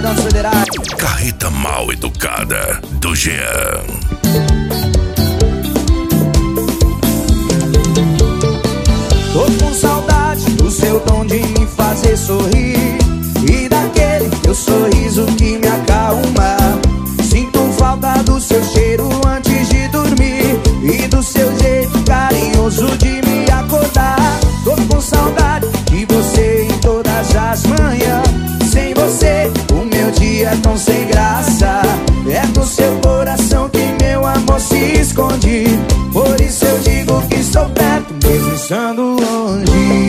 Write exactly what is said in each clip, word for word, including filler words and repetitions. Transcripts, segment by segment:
Cidadãos Federais. Carreta Mal Educada, do Jean. Tô com saudade do seu tom de me fazer sorrir e daquele teu sorriso que me acalma. Sinto falta do seu cheiro antes de dormir e do seu jeito carinhoso de me acordar. Tô com saudade de você em todas as manhãs. Sem você o meu dia é tão sem graça. É no seu coração que meu amor se esconde. Por isso eu digo que estou perto mesmo estando longe.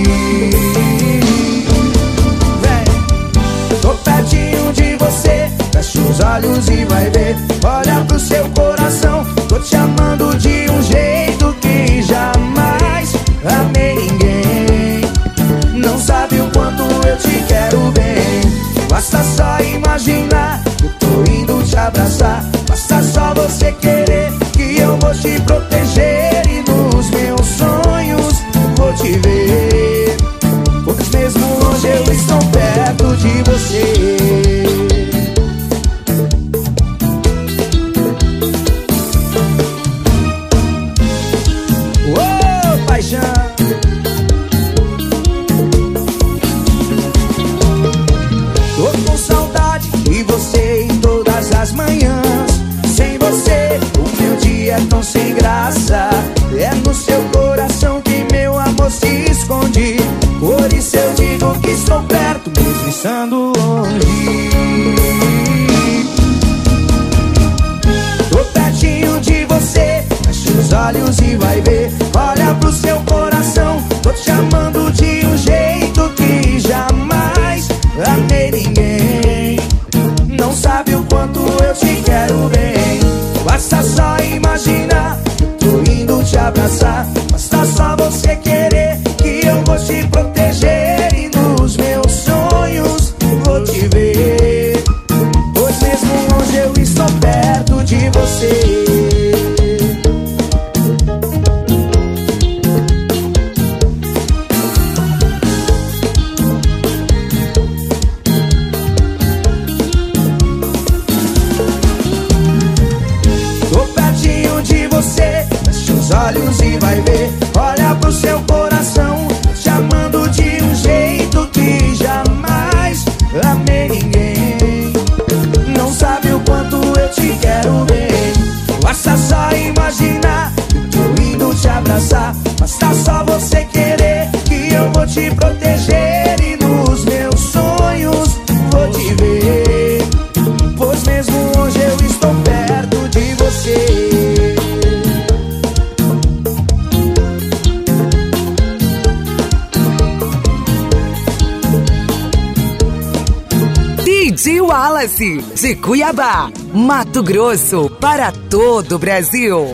Vem, tô pertinho de você. Fecha os olhos e vai ver. Olha pro seu coração. Tô te amando de um jeito que jamais amei ninguém. Não sabe o quanto eu te quero bem. Basta só imaginar que eu tô indo te abraçar. Basta só você querer que eu vou te proteger. E nos meus sonhos vou te ver. Pois mesmo longe eu estou perto de você. Oh, paixão. Tô com saudade de você em todas as manhãs. Sem você o meu dia é tão sem graça. É no seu coração que meu amor se esconde. Por isso eu digo que estou perto mesmo estando longe. Tô pertinho de você. Fecha os olhos e vai ver. Olha pro seu coração. Tô te amando de um jeito que jamais amei ninguém. Não sabe o quanto eu te quero bem. Basta só imaginar que eu tô indo te abraçar. Basta só você querer que eu vou te proteger. E nos meus sonhos vou te ver. Pois mesmo longe eu estou perto de você. Olhos e vai ver, olha pro seu coração. Te amando de um jeito que jamais amei ninguém. Não sabe o quanto eu te quero bem. Basta só imaginar que eu tô indo te abraçar. Basta só você querer que eu vou te proteger. E nos meus sonhos vou te ver. Pois mesmo hoje eu estou perto de você. D J Wallace, de Cuiabá, Mato Grosso, para todo o Brasil.